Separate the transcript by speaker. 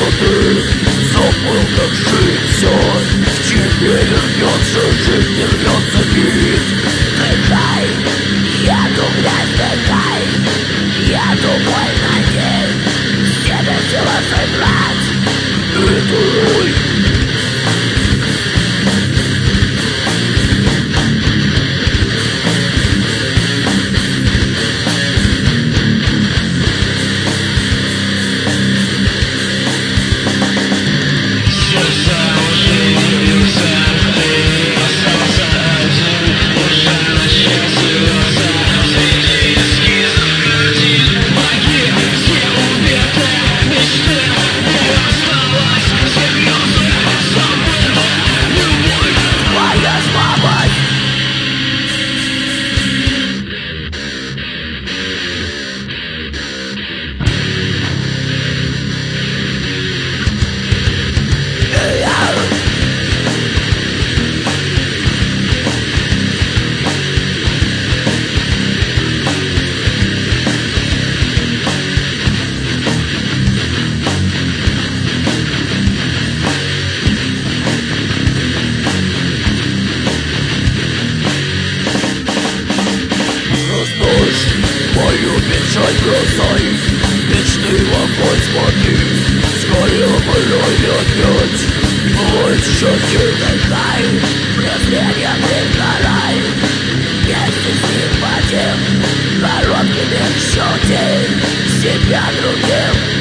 Speaker 1: ты забыл, как жить все. В тебе вернется жизнь, вернется вид. Вдыхай, эту грязь вдыхай, эту боль найди, в себе сила сыграть эту роль. Мою печаль бросай, вечный огонь смотри, сгорел мной опять. Бывает счастье, вдыхай, презрение пригорай, вместе с ним потем, короткими щеки, себя другим.